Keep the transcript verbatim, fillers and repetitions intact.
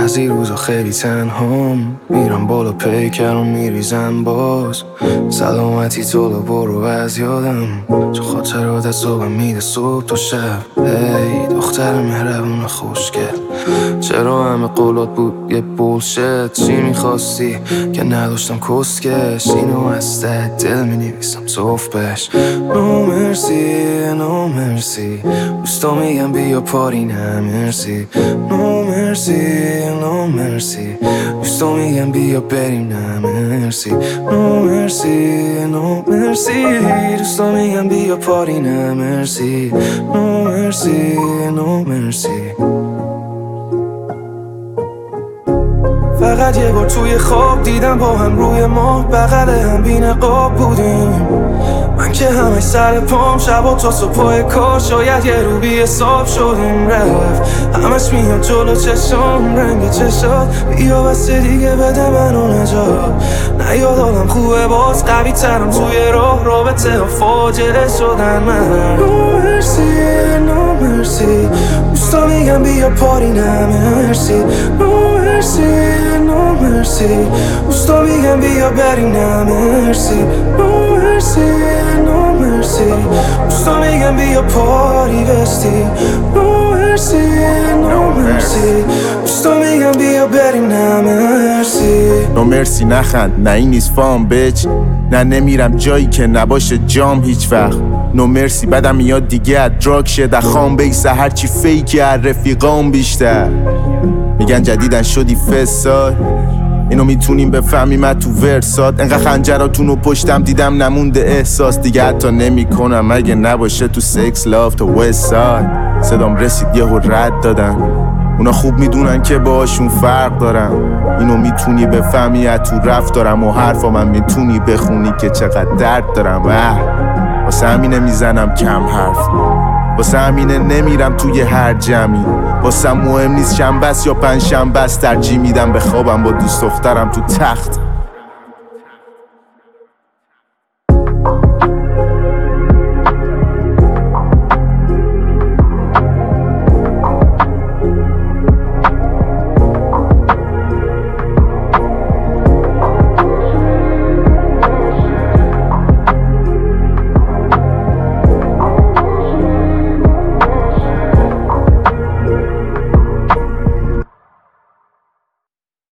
بعضی روزا خیلی تنهام، میرم بالا پیکرم میریزم باز. سلامتی تو برو از یادم، چه خاطرات صبح میده صبح تا شب. هی دختر مهربون خوشگل، چرا همه قولات بود یه بولشت؟ چی میخواستی که نداشتم کسکش؟ اینو از ته دل مینویسم صفبش. نو مرسی نو مرسی، دوستا میگم بیا پاری نه مرسی. نو مرسی نو مرسی، دوستا میگم بیا بریم نه مرسی. نو مرسی نو مرسی، دوستا میگم بیا پاری نه مرسی. نو مرسی نو مرسی. فقط یه بار توی خواب دیدم با هم روی ما بغل هم بی نقاب بودیم. من که همه سر پام شبا تا صبح کار، شاید یه رو بی حساب شدیم رفت. همش میاد جلو چشم رنگ چشات، بیا بس دیگه بده منو نجات. نیاد آدم خوبه باز قوی ترم توی راه، رابطه ها فاجعه شدن من. نو مرسی نو مرسی، دوستا میگم بیا پاری نه مرسی. نو مرسی نو مرسی، دوستا میگم بیا بریم نه مرسی. نو مرسی نو مرسی، دوستا میگم بیا پاری بستی. نو مرسی نو مرسی، دوستا میگم بیا بریم نه مرسی. نو مرسی نخند، نه این نیست فام بچ، نه نمیرم جایی که نباشه جام هیچ وقت. نو مرسی بدم میاد دیگه از دراگ شده خام بیسه، هرچی فیکی از رفیقام بیشتر. میگن جدیدن شدی فساد، اینو میتونیم بفهمیم از تو ورسات. انقدر خنجراتونو پشتم دیدم نمونده احساس، دیگه حتی نمی کنم اگه نباشه تو سکس لاف تا وست ساید. صدام رسید یهو رد دادن، اونا خوب میدونن که باهاشون فرق دارم. اینو میتونی بفهمی از تو رفتارم و حرفا من میتونی بخونی که چقدر درد دارم. اه واسه همینه میزنم کم حرف، واسه همینه نمیرم توی هر جمعی. واسه مهم نیست شنبه است یا پنج شنبه است، ترجیح میدم به خوابم با دوست دخترم تو تخت.